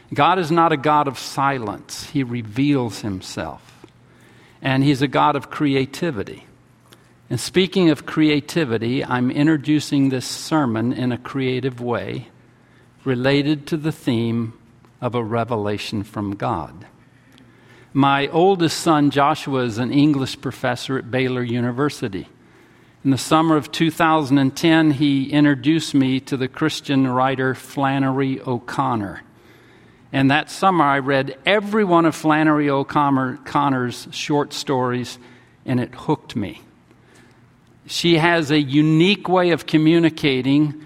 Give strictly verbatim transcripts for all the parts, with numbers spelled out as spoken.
God is not a God of silence. He reveals himself. And he's a God of creativity. And speaking of creativity, I'm introducing this sermon in a creative way related to the theme of a revelation from God. My oldest son, Joshua, is an English professor at Baylor University. In the summer of two thousand ten, he introduced me to the Christian writer Flannery O'Connor. And that summer, I read every one of Flannery O'Connor's short stories, and it hooked me. She has a unique way of communicating,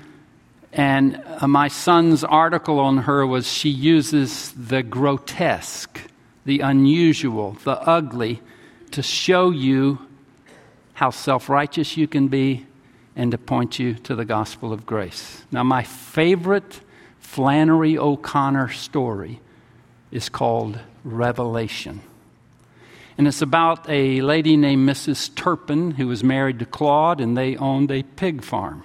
and uh, my son's article on her was she uses the grotesque, the unusual, the ugly, to show you how self-righteous you can be and to point you to the gospel of grace. Now, my favorite Flannery O'Connor story is called Revelation. And it's about a lady named Missus Turpin who was married to Claude, and they owned a pig farm.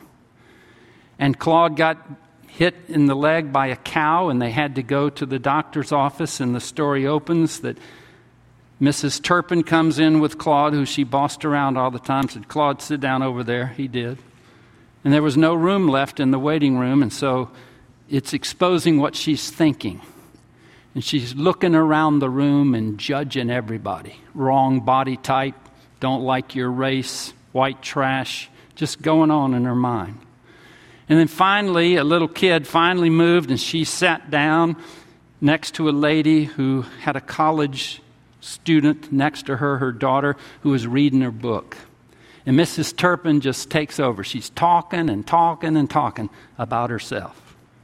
And Claude got hit in the leg by a cow, and they had to go to the doctor's office, and the story opens that Missus Turpin comes in with Claude, who she bossed around all the time, said, "Claude, sit down over there." He did. And there was no room left in the waiting room, and so it's exposing what she's thinking. And she's looking around the room and judging everybody. Wrong body type, don't like your race, white trash, just going on in her mind. And then finally, a little kid finally moved, and she sat down next to a lady who had a college student next to her, her daughter, who was reading her book. And Missus Turpin just takes over. She's talking and talking and talking about herself.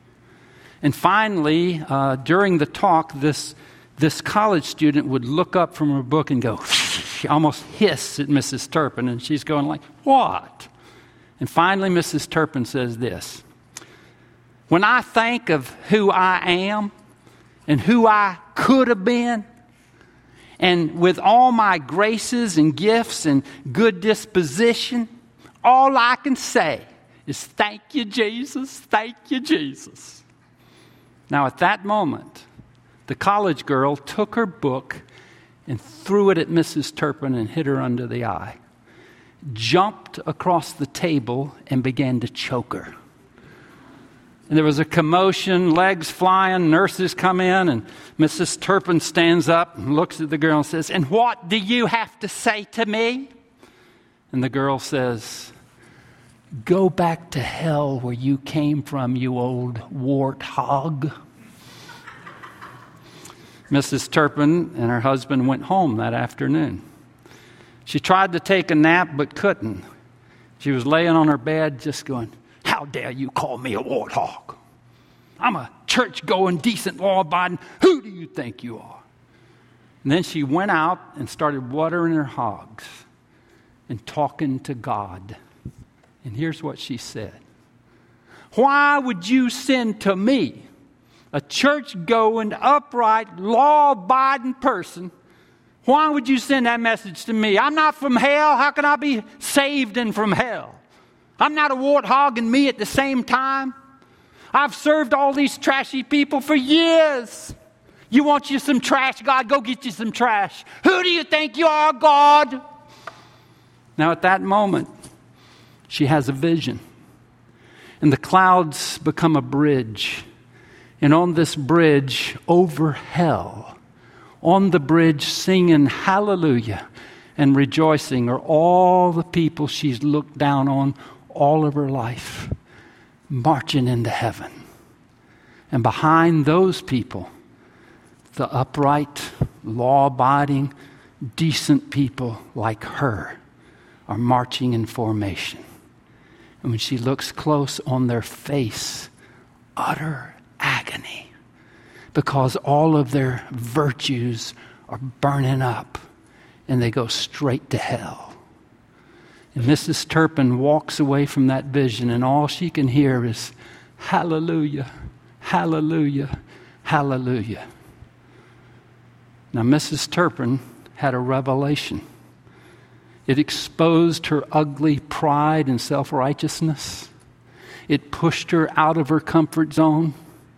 And finally, uh, during the talk, this this college student would look up from her book and go, almost hiss at Missus Turpin, and she's going like, "What?" And finally, Missus Turpin says this: "When I think of who I am and who I could have been, and with all my graces and gifts and good disposition, all I can say is thank you, Jesus, thank you, Jesus." Now, at that moment, the college girl took her book and threw it at Missus Turpin and hit her under the eye, jumped across the table and began to choke her. And there was a commotion, legs flying, nurses come in, and Missus Turpin stands up and looks at the girl and says, "And what do you have to say to me?" And the girl says, "Go back to hell where you came from, you old warthog." Missus Turpin and her husband went home that afternoon. She tried to take a nap but couldn't. She was laying on her bed just going, "How dare you call me a warthog? I'm a church-going, decent, law-abiding. Who do you think you are?" And then she went out and started watering her hogs and talking to God. And here's what she said: "Why would you send to me, a church-going, upright, law-abiding person? Why would you send that message to me? I'm not from hell. How can I be saved and from hell? I'm not a warthog and me at the same time. I've served all these trashy people for years. You want you some trash, God? Go get you some trash. Who do you think you are, God?" Now, at that moment, she has a vision. And the clouds become a bridge. And on this bridge, over hell, on the bridge singing hallelujah and rejoicing, are all the people she's looked down on all of her life, marching into heaven. And behind those people, the upright, law-abiding, decent people like her are marching in formation. And when she looks close, on their face, utter agony, because all of their virtues are burning up and they go straight to hell. And Missus Turpin walks away from that vision, and all she can hear is hallelujah, hallelujah, hallelujah. Now, Missus Turpin had a revelation. It exposed her ugly pride and self-righteousness. It pushed her out of her comfort zone.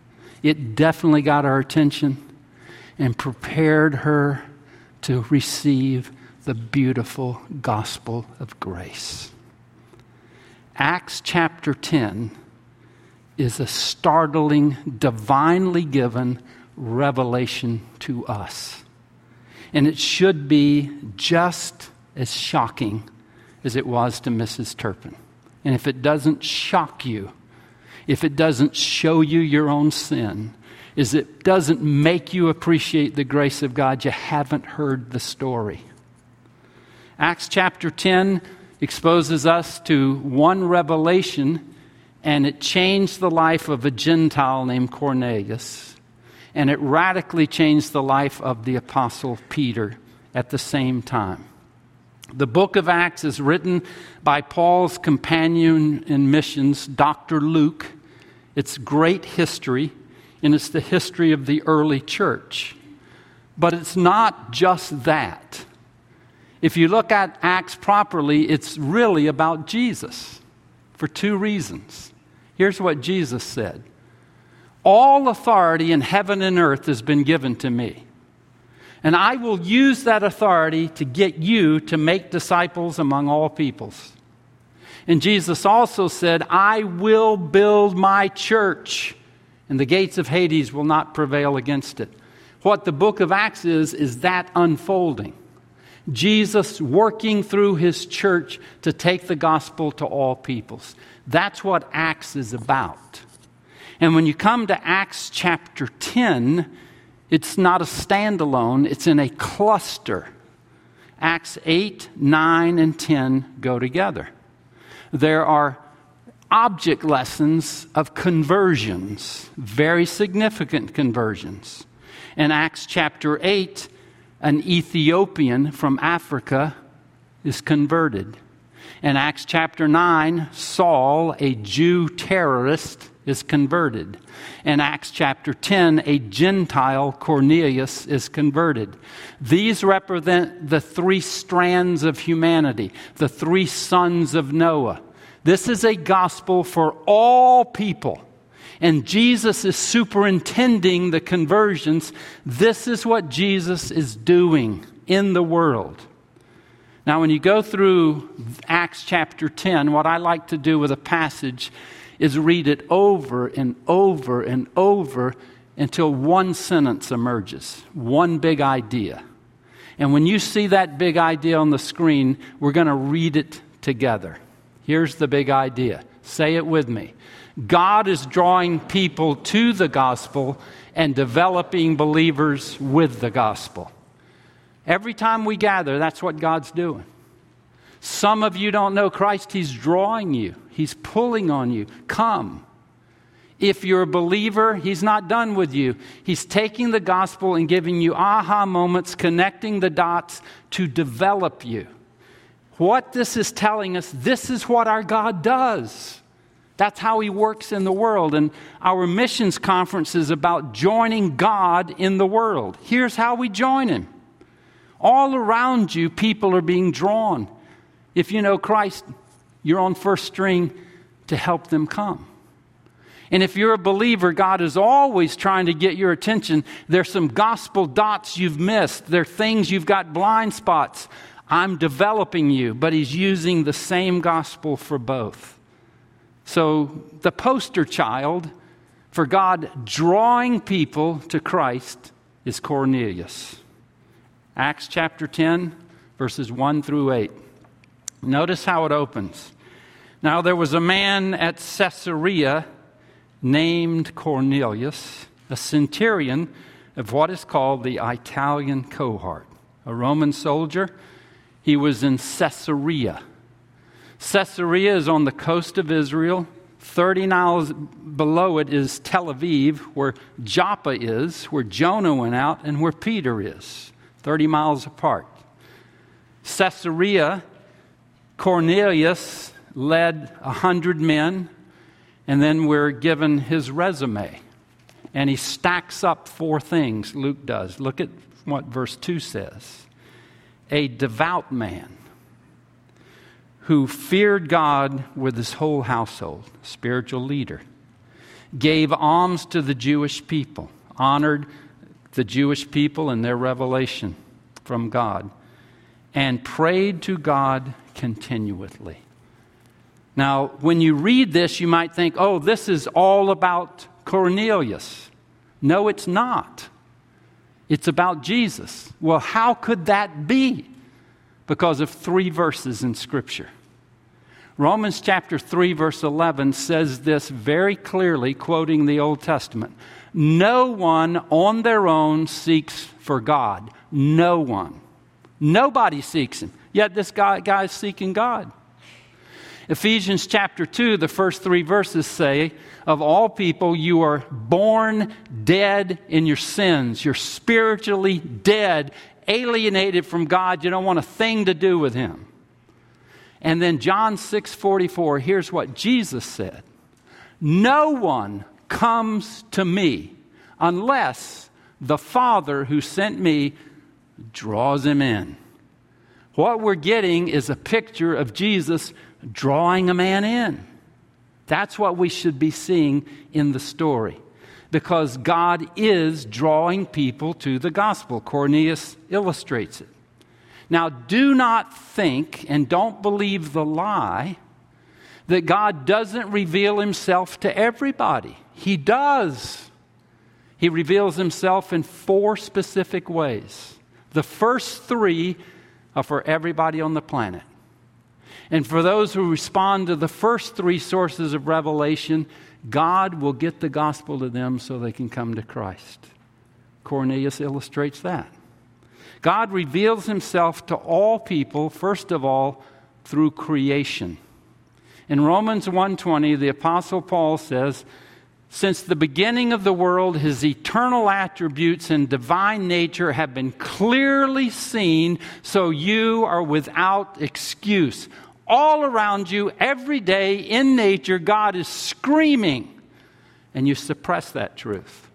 it definitely got our attention and prepared her to receive the beautiful gospel of grace. Acts chapter ten is a startling, divinely given revelation to us. And it should be just as shocking as it was to Missus Turpin. And if it doesn't shock you, if it doesn't show you your own sin, if it doesn't make you appreciate the grace of God, you haven't heard the story. Acts chapter ten exposes us to one revelation, and it changed the life of a Gentile named Cornelius. And it radically changed the life of the Apostle Peter at the same time. The book of Acts is written by Paul's companion in missions, Doctor Luke. It's great history, and it's the history of the early church. But it's not just that. If you look at Acts properly, it's really about Jesus for two reasons. Here's what Jesus said. All authority in heaven and earth has been given to me. And I will use that authority to get you to make disciples among all peoples. And Jesus also said, I will build my church, and the gates of Hades will not prevail against it. What the book of Acts is, is that unfolding. Jesus working through his church to take the gospel to all peoples. That's what Acts is about. And when you come to Acts chapter ten, it's not a standalone, it's in a cluster. Acts eight, nine, and ten go together. There are object lessons of conversions, very significant conversions. In Acts chapter eight, an Ethiopian from Africa is converted. In Acts chapter nine, Saul, a Jew terrorist, is converted. In Acts chapter ten, a Gentile, Cornelius, is converted. These represent the three strands of humanity, the three sons of Noah. This is a gospel for all people. And Jesus is superintending the conversions. This is what Jesus is doing in the world. Now, when you go through Acts chapter ten, what I like to do with a passage is read it over and over and over until one sentence emerges, one big idea. And when you see that big idea on the screen, we're going to read it together. Here's the big idea. Say it with me. God is drawing people to the gospel and developing believers with the gospel. Every time we gather, that's what God's doing. Some of you don't know Christ. He's drawing you. He's pulling on you. Come. If you're a believer, He's not done with you. He's taking the gospel and giving you aha moments, connecting the dots to develop you. What this is telling us, this is what our God does. That's how He works in the world. And our missions conference is about joining God in the world. Here's how we join Him. All around you, people are being drawn. If you know Christ, you're on first string to help them come. And if you're a believer, God is always trying to get your attention. There's some gospel dots you've missed. There are things you've got blind spots. I'm developing you, but He's using the same gospel for both. So the poster child for God drawing people to Christ is Cornelius. Acts chapter ten, verses one through eight. Notice how it opens. Now there was a man at Caesarea named Cornelius, a centurion of what is called the Italian cohort, a Roman soldier. He was in Caesarea. Caesarea is on the coast of Israel. thirty miles below it is Tel Aviv, where Joppa is, where Jonah went out, and where Peter is, thirty miles apart. Caesarea, Cornelius led a hundred men, and then we're given his resume. And he stacks up four things, Luke does. Look at what verse two says. A devout man who feared God with his whole household, spiritual leader. gave alms to the Jewish people, honored the Jewish people and their revelation from God, and prayed to God continually. Now, when you read this, you might think, oh, this is all about Cornelius. No, it's not. It's about Jesus. Well, how could that be? Because of three verses in Scripture. Romans chapter three, verse eleven says this very clearly, quoting the Old Testament. No one on their own seeks for God. No one. Nobody seeks Him. Yet this guy, guy is seeking God. Ephesians chapter two, the first three verses say, of all people, you are born dead in your sins. You're spiritually dead, alienated from God. You don't want a thing to do with Him. And then John six forty-four, here's what Jesus said. No one comes to me unless the Father who sent me draws him in. What we're getting is a picture of Jesus drawing a man in. That's what we should be seeing in the story, because God is drawing people to the gospel. Cornelius illustrates it. Now, do not think and don't believe the lie that God doesn't reveal Himself to everybody. He does. He reveals Himself in four specific ways. The first three are for everybody on the planet. And for those who respond to the first three sources of revelation, God will get the gospel to them so they can come to Christ. Cornelius illustrates that. God reveals Himself to all people, first of all, through creation. In Romans one twenty, the Apostle Paul says, since the beginning of the world, His eternal attributes and divine nature have been clearly seen, so you are without excuse. All around you, every day in nature, God is screaming, and you suppress that truth.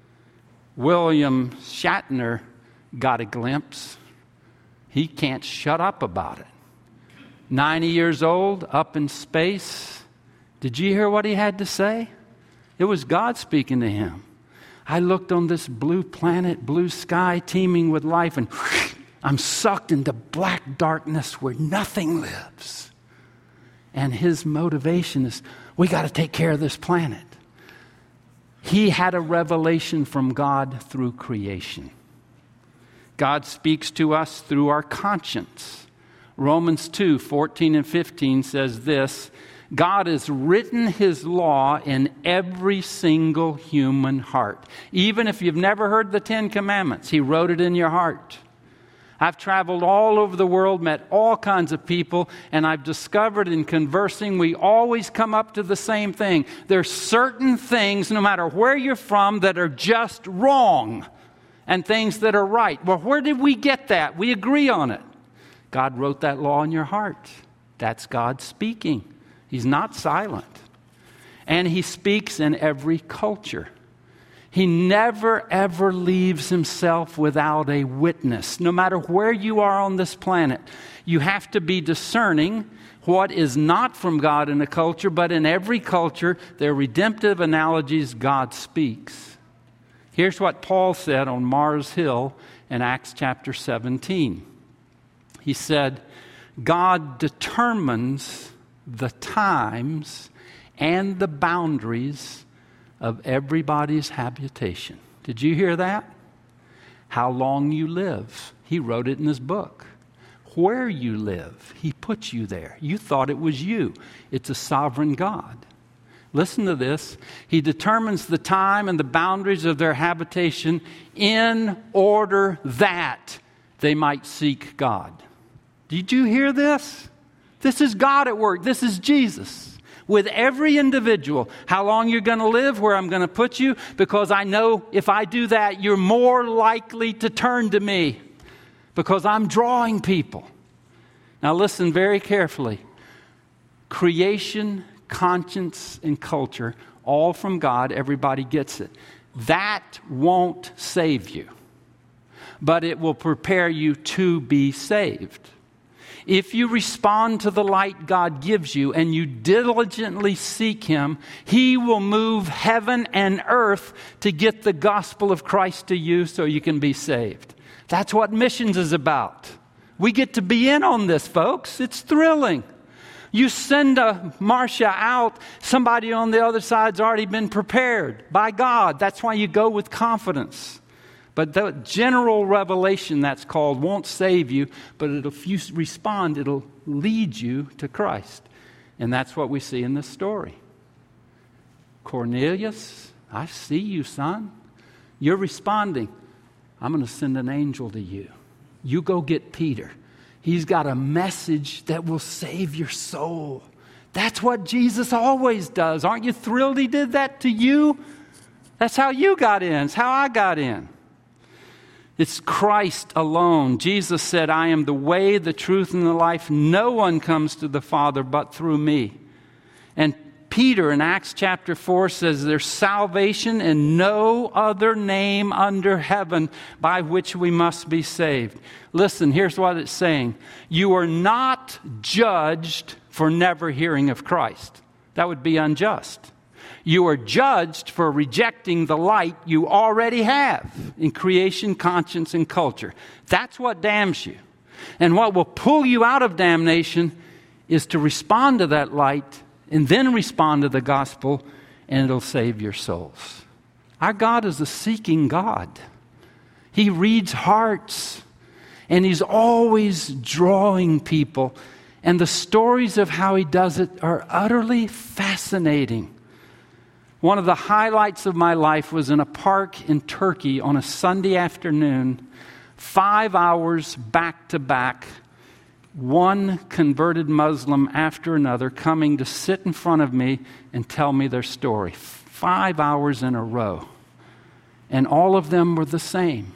William Shatner got a glimpse. He can't shut up about it. ninety years old, up in space. Did you hear what he had to say? It was God speaking to him. I looked on this blue planet, blue sky, teeming with life, and I'm sucked into black darkness where nothing lives. And his motivation is, we got to take care of this planet. He had a revelation from God through creation. God speaks to us through our conscience. Romans two, fourteen and fifteen says this, God has written His law in every single human heart. Even if you've never heard the Ten Commandments, He wrote it in your heart. I've traveled all over the world, met all kinds of people, and I've discovered in conversing, we always come up to the same thing. There's certain things, no matter where you're from, that are just wrong, and things that are right. Well, where did we get that? We agree on it. God wrote that law in your heart. That's God speaking. He's not silent. And He speaks in every culture. He never, ever leaves Himself without a witness. No matter where you are on this planet, you have to be discerning what is not from God in a culture, but in every culture, there are redemptive analogies God speaks. Here's what Paul said on Mars Hill in Acts chapter seventeen. He said, God determines the times and the boundaries of everybody's habitation. Did you hear that? How long you live. He wrote it in his book. Where you live, He puts you there. You thought it was you. It's a sovereign God. Listen to this. He determines the time and the boundaries of their habitation in order that they might seek God. Did you hear this? This is God at work. This is Jesus. With every individual, how long you're going to live, where I'm going to put you, because I know if I do that, you're more likely to turn to me, because I'm drawing people. Now listen very carefully. Creation, conscience, and culture, all from God, everybody gets it. That won't save you, but it will prepare you to be saved. If you respond to the light God gives you and you diligently seek Him, He will move heaven and earth to get the gospel of Christ to you so you can be saved. That's what missions is about. We get to be in on this, folks. It's thrilling. You send a Marcia out, somebody on the other side's already been prepared by God. That's why you go with confidence. But the general revelation, that's called, won't save you, but it'll, if you respond, it'll lead you to Christ. And that's what we see in this story. Cornelius, I see you, son. You're responding. I'm going to send an angel to you. You go get Peter. He's got a message that will save your soul. That's what Jesus always does. Aren't you thrilled He did that to you? That's how you got in. It's how I got in. It's Christ alone. Jesus said, I am the way, the truth, and the life. No one comes to the Father but through me. And Peter in Acts chapter four says there's salvation in no other name under heaven by which we must be saved. Listen, here's what it's saying. You are not judged for never hearing of Christ. That would be unjust. You are judged for rejecting the light you already have in creation, conscience, and culture. That's what damns you. And what will pull you out of damnation is to respond to that light and then respond to the gospel, and it'll save your souls. Our God is a seeking God. He reads hearts, and He's always drawing people. And the stories of how He does it are utterly fascinating. One of the highlights of my life was in a park in Turkey on a Sunday afternoon, five hours back to back, one converted Muslim after another coming to sit in front of me and tell me their story. Five hours in a row. And all of them were the same.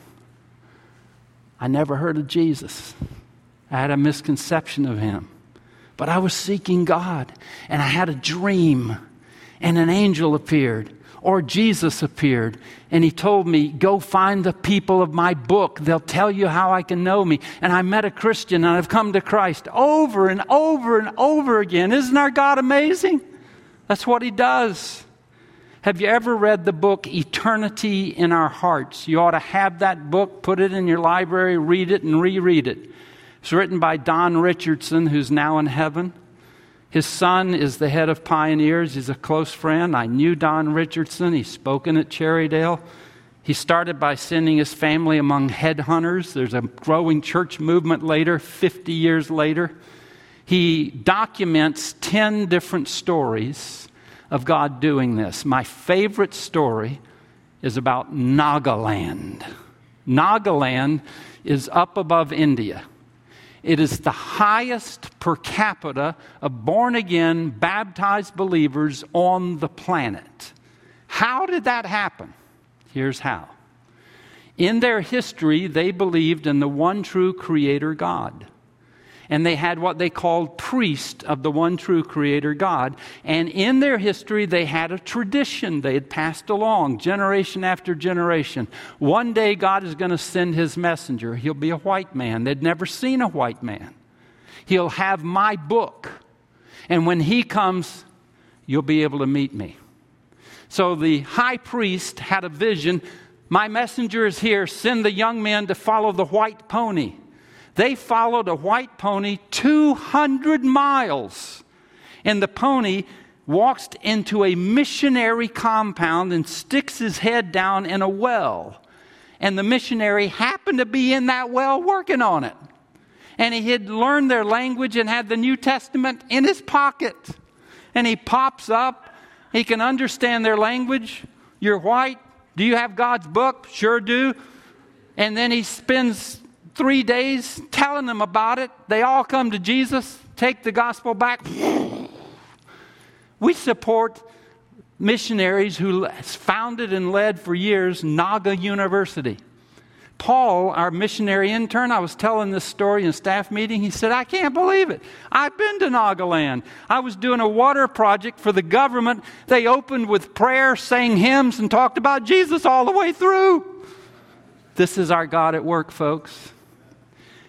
I never heard of Jesus. I had a misconception of Him. But I was seeking God, and I had a dream. And an angel appeared, or Jesus appeared, and He told me, go find the people of my book. They'll tell you how I can know me. And I met a Christian, and I've come to Christ over and over and over again. Isn't our God amazing? That's what He does. Have you ever read the book Eternity in Our Hearts? You ought to have that book, put it in your library, read it and reread it. It's written by Don Richardson, who's now in heaven. His son is the head of Pioneers. He's a close friend. I knew Don Richardson. He's spoken at Cherrydale. He started by sending his family among headhunters. There's a growing church movement later, fifty years later. He documents ten different stories of God doing this. My favorite story is about Nagaland. Nagaland is up above India. It is the highest per capita of born-again, baptized believers on the planet. How did that happen? Here's how. In their history, they believed in the one true Creator God. And they had what they called priests of the one true Creator God. And in their history, they had a tradition they had passed along generation after generation. One day, God is going to send His messenger. He'll be a white man. They'd never seen a white man. He'll have my book. And when He comes, you'll be able to meet me. So the high priest had a vision. My messenger is here. Send the young men to follow the white pony. They followed a white pony two hundred miles. And the pony walks into a missionary compound and sticks his head down in a well. And the missionary happened to be in that well working on it. And he had learned their language and had the New Testament in his pocket. And he pops up. He can understand their language. You're white. Do you have God's book? Sure do. And then he spends three days telling them about it. They all come to Jesus, take the gospel back. We support missionaries who founded and led for years Naga University. Paul, our missionary intern, I was telling this story in a staff meeting. He said, I can't believe it. I've been to Nagaland. I was doing a water project for the government. They opened with prayer, sang hymns, and talked about Jesus all the way through. This is our God at work, folks.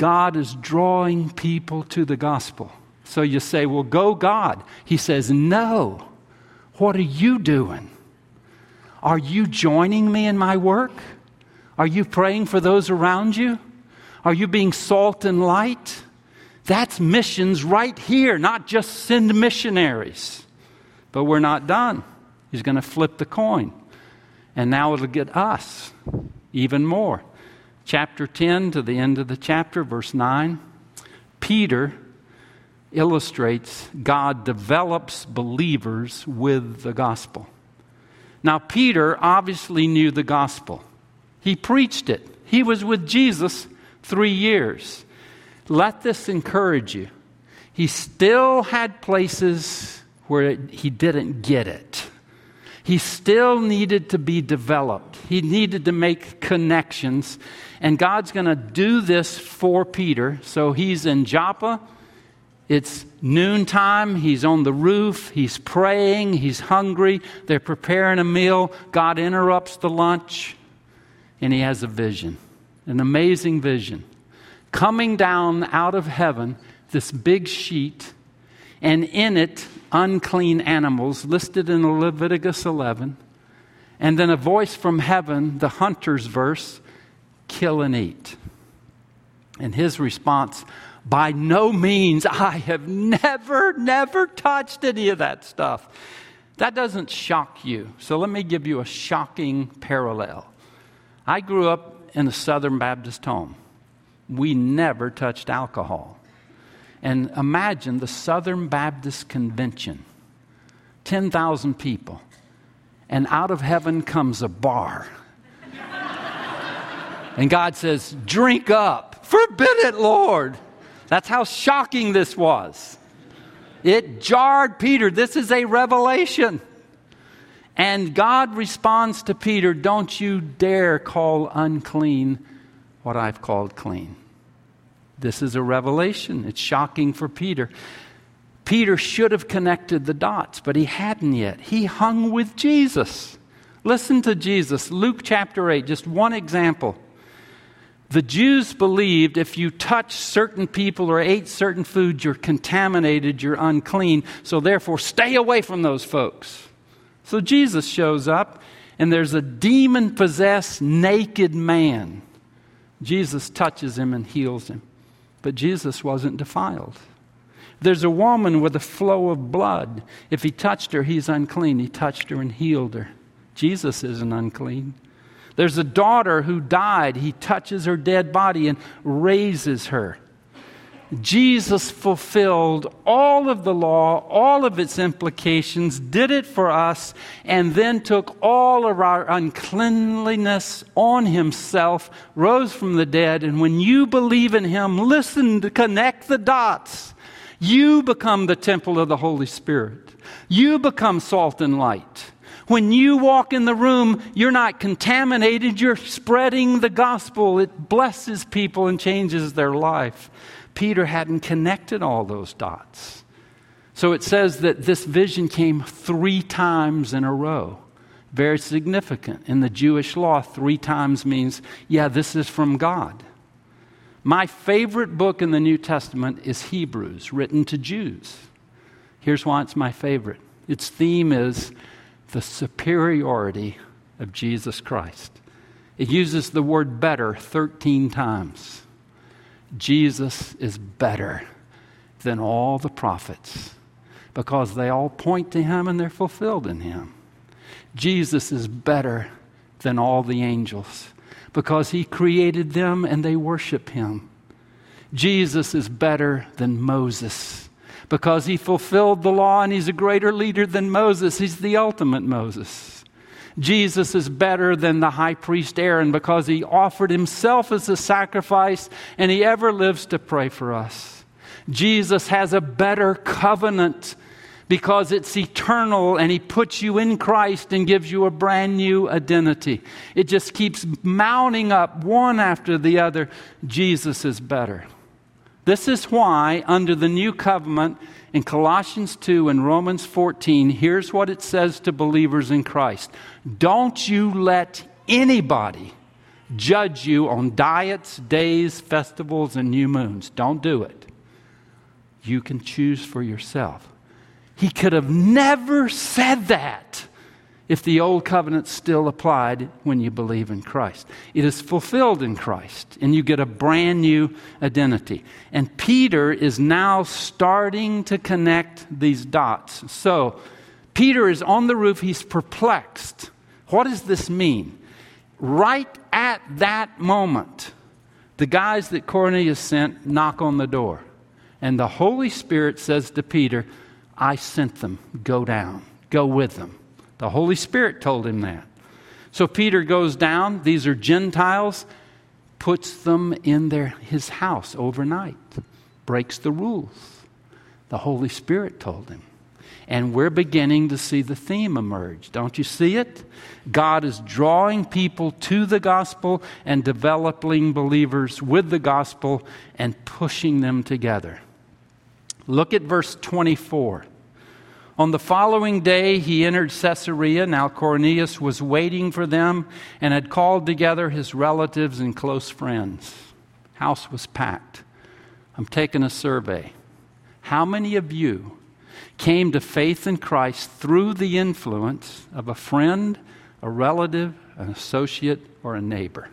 God is drawing people to the gospel. So you say, well, go God. He says, no. What are you doing? Are you joining me in my work? Are you praying for those around you? Are you being salt and light? That's missions right here, not just send missionaries. But we're not done. He's going to flip the coin. And now it'll get us even more. Chapter ten to the end of the chapter, verse nine. Peter illustrates God develops believers with the gospel. Now, Peter obviously knew the gospel. He preached it. He was with Jesus three years. Let this encourage you. He still had places where he didn't get it. He still needed to be developed. He needed to make connections. And God's going to do this for Peter. So he's in Joppa. It's noontime. He's on the roof. He's praying. He's hungry. They're preparing a meal. God interrupts the lunch. And he has a vision, an amazing vision. Coming down out of heaven, this big sheet, and in it, unclean animals listed in Leviticus eleven. And then a voice from heaven, the hunter's verse, kill and eat. And his response, by no means, I have never, never touched any of that stuff. That doesn't shock you. So let me give you a shocking parallel. I grew up in a Southern Baptist home. We never touched alcohol. And imagine the Southern Baptist Convention, ten thousand people, and out of heaven comes a bar. And God says, drink up. Forbid it, Lord. That's how shocking this was. It jarred Peter. This is a revelation. And God responds to Peter, don't you dare call unclean what I've called clean. This is a revelation. It's shocking for Peter. Peter should have connected the dots, but he hadn't yet. He hung with Jesus. Listen to Jesus. Luke chapter eight, just one example. The Jews believed if you touch certain people or ate certain foods, you're contaminated, you're unclean. So therefore, stay away from those folks. So Jesus shows up, and there's a demon-possessed naked man. Jesus touches him and heals him. But Jesus wasn't defiled. There's a woman with a flow of blood. If he touched her, he's unclean. He touched her and healed her. Jesus isn't unclean. There's a daughter who died. He touches her dead body and raises her. Jesus fulfilled all of the law, all of its implications, did it for us, and then took all of our uncleanliness on himself, rose from the dead. And when you believe in him, listen to connect the dots. You become the temple of the Holy Spirit. You become salt and light. When you walk in the room, you're not contaminated. You're spreading the gospel. It blesses people and changes their life. Peter hadn't connected all those dots. So it says that this vision came three times in a row. Very significant. In the Jewish law, three times means, yeah, this is from God. My favorite book in the New Testament is Hebrews, written to Jews. Here's why it's my favorite. Its theme is the superiority of Jesus Christ. It uses the word better thirteen times. Jesus is better than all the prophets because they all point to him and they're fulfilled in him. Jesus is better than all the angels because he created them and they worship him. Jesus is better than Moses because he fulfilled the law and he's a greater leader than Moses. He's the ultimate Moses. Jesus is better than the high priest Aaron because he offered himself as a sacrifice and he ever lives to pray for us. Jesus has a better covenant because it's eternal and he puts you in Christ and gives you a brand new identity. It just keeps mounting up one after the other. Jesus is better. This is why under the new covenant in Colossians two and Romans fourteen, here's what it says to believers in Christ. Don't you let anybody judge you on diets, days, festivals, and new moons. Don't do it. You can choose for yourself. He could have never said that if the old covenant still applied when you believe in Christ. It is fulfilled in Christ, and you get a brand new identity. And Peter is now starting to connect these dots. So, Peter is on the roof. He's perplexed. What does this mean? Right at that moment, the guys that Cornelius sent knock on the door. And the Holy Spirit says to Peter, I sent them. Go down. Go with them. The Holy Spirit told him that. So Peter goes down. These are Gentiles. Puts them in their his house overnight. Breaks the rules. The Holy Spirit told him. And we're beginning to see the theme emerge. Don't you see it? God is drawing people to the gospel and developing believers with the gospel and pushing them together. Look at verse twenty-four. On the following day, he entered Caesarea. Now Cornelius was waiting for them and had called together his relatives and close friends. House was packed. I'm taking a survey. How many of you came to faith in Christ through the influence of a friend, a relative, an associate, or a neighbor?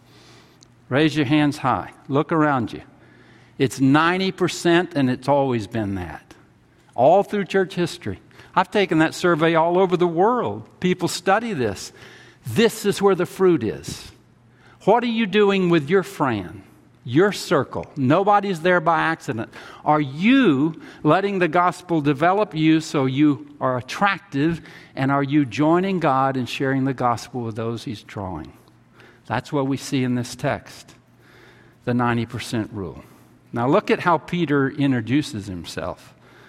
Raise your hands high. Look around you. It's ninety percent, and it's always been that. All through church history. I've taken that survey all over the world. People study this. This is where the fruit is. What are you doing with your friend, your circle? Nobody's there by accident. Are you letting the gospel develop you so you are attractive, and are you joining God and sharing the gospel with those He's drawing? That's what we see in this text, the ninety percent rule. Now look at how Peter introduces himself.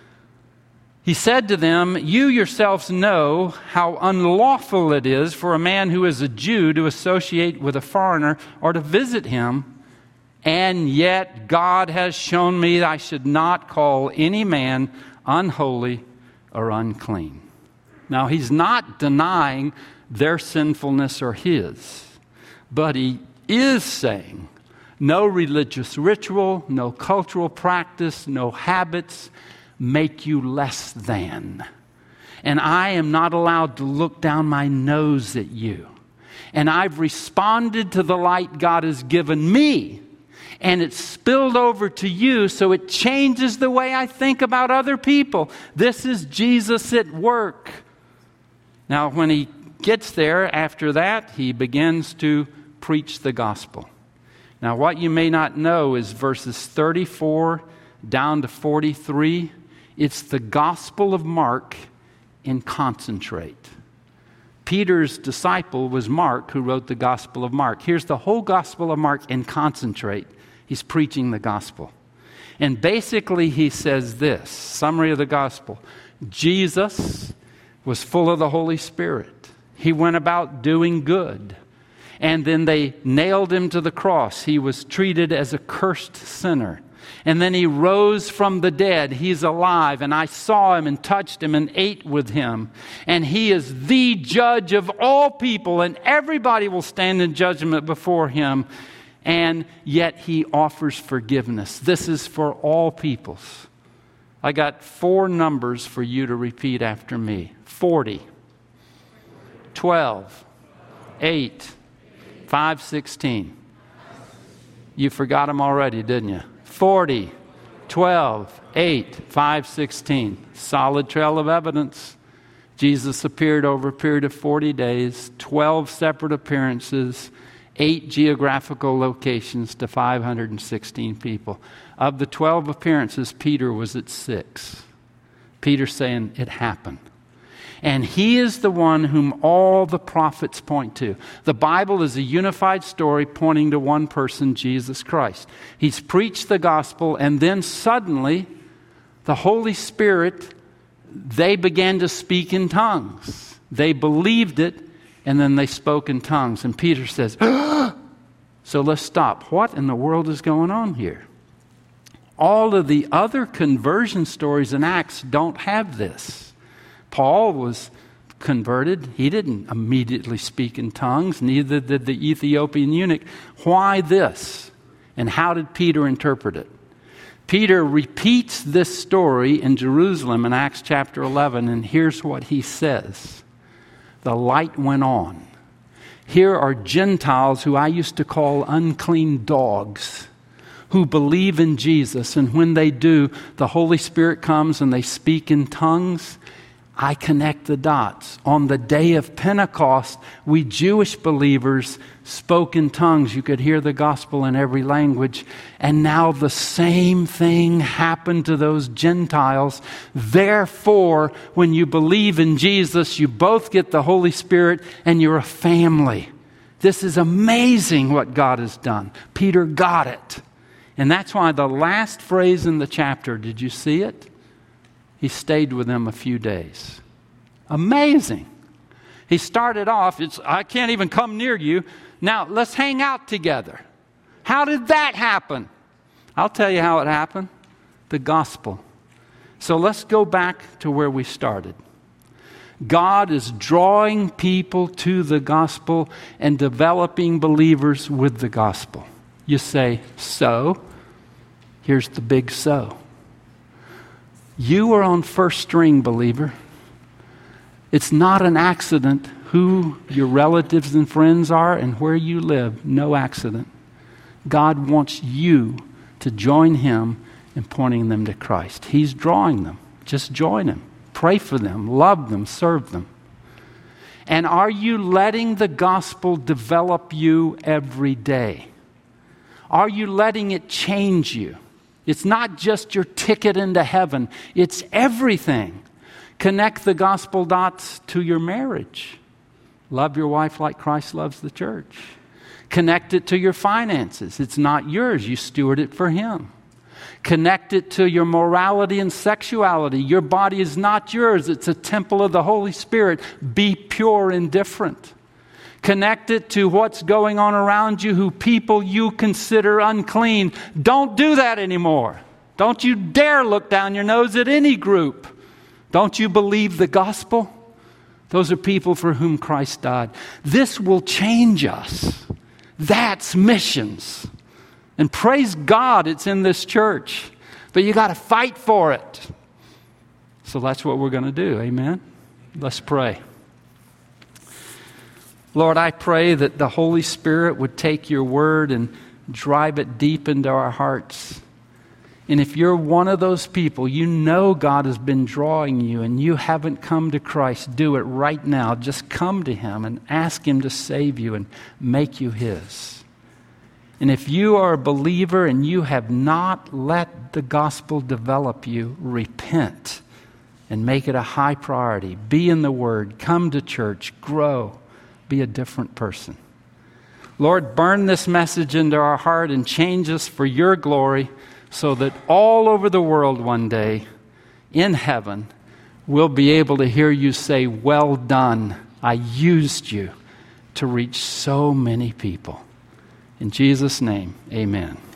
He said to them, you yourselves know how unlawful it is for a man who is a Jew to associate with a foreigner or to visit him, and yet God has shown me that I should not call any man unholy or unclean. Now, he's not denying their sinfulness or his, but he is saying no religious ritual, no cultural practice, no habits make you less than. And I am not allowed to look down my nose at you. And I've responded to the light God has given me. And it's spilled over to you, so it changes the way I think about other people. This is Jesus at work. Now, when he gets there after that, he begins to preach the gospel. Now, what you may not know is verses thirty-four down to forty-three. It's the Gospel of Mark in concentrate. Peter's disciple was Mark, who wrote the Gospel of Mark. Here's the whole Gospel of Mark in concentrate. He's preaching the gospel. And basically he says this, summary of the gospel. Jesus was full of the Holy Spirit. He went about doing good. And then they nailed him to the cross. He was treated as a cursed sinner. And then he rose from the dead. He's alive. And I saw him and touched him and ate with him. And he is the judge of all people. And everybody will stand in judgment before him. And yet he offers forgiveness. This is for all peoples. I got four numbers for you to repeat after me. forty, twelve, eight, five, sixteen. You forgot them already, didn't you? forty, twelve, eight, five, sixteen. Solid trail of evidence. Jesus appeared over a period of forty days, twelve separate appearances, eight geographical locations to five hundred sixteen people. Of the twelve appearances, Peter was at six. Peter's saying it happened. And he is the one whom all the prophets point to. The Bible is a unified story pointing to one person, Jesus Christ. He's preached the gospel, and then suddenly the Holy Spirit, they began to speak in tongues. They believed it, and then they spoke in tongues. And Peter says, so let's stop. What in the world is going on here? All of the other conversion stories in Acts don't have this. Paul was converted. He didn't immediately speak in tongues, neither did the Ethiopian eunuch. Why this? And how did Peter interpret it? Peter repeats this story in Jerusalem in Acts chapter eleven, and here's what he says. The light went on. Here are Gentiles who I used to call unclean dogs, who believe in Jesus, and when they do, the Holy Spirit comes and they speak in tongues. I connect the dots. On the day of Pentecost, we Jewish believers spoke in tongues. You could hear the gospel in every language. And now the same thing happened to those Gentiles. Therefore, when you believe in Jesus, you both get the Holy Spirit and you're a family. This is amazing what God has done. Peter got it. And that's why the last phrase in the chapter, did you see it? He stayed with them a few days. Amazing. He started off, it's, I can't even come near you. Now, let's hang out together. How did that happen? I'll tell you how it happened. The gospel. So let's go back to where we started. God is drawing people to the gospel and developing believers with the gospel. You say, so? Here's the big so. You are on first string, believer. It's not an accident who your relatives and friends are and where you live. No accident. God wants you to join Him in pointing them to Christ. He's drawing them. Just join Him. Pray for them. Love them. Serve them. And are you letting the gospel develop you every day? Are you letting it change you? It's not just your ticket into heaven. It's everything. Connect the gospel dots to your marriage. Love your wife like Christ loves the church. Connect it to your finances. It's not yours. You steward it for Him. Connect it to your morality and sexuality. Your body is not yours. It's a temple of the Holy Spirit. Be pure and different. Connect it to what's going on around you, who people you consider unclean. Don't do that anymore. Don't you dare look down your nose at any group. Don't you believe the gospel? Those are people for whom Christ died. This will change us. That's missions. And praise God it's in this church. But you got to fight for it. So that's what we're going to do. Amen? Let's pray. Lord, I pray that the Holy Spirit would take your word and drive it deep into our hearts. And if you're one of those people, you know God has been drawing you and you haven't come to Christ, do it right now. Just come to Him and ask Him to save you and make you His. And if you are a believer and you have not let the gospel develop you, repent and make it a high priority. Be in the Word, come to church, grow. Be a different person. Lord, burn this message into our heart and change us for your glory so that all over the world one day in heaven we'll be able to hear you say, well done, I used you to reach so many people. In Jesus' name, amen.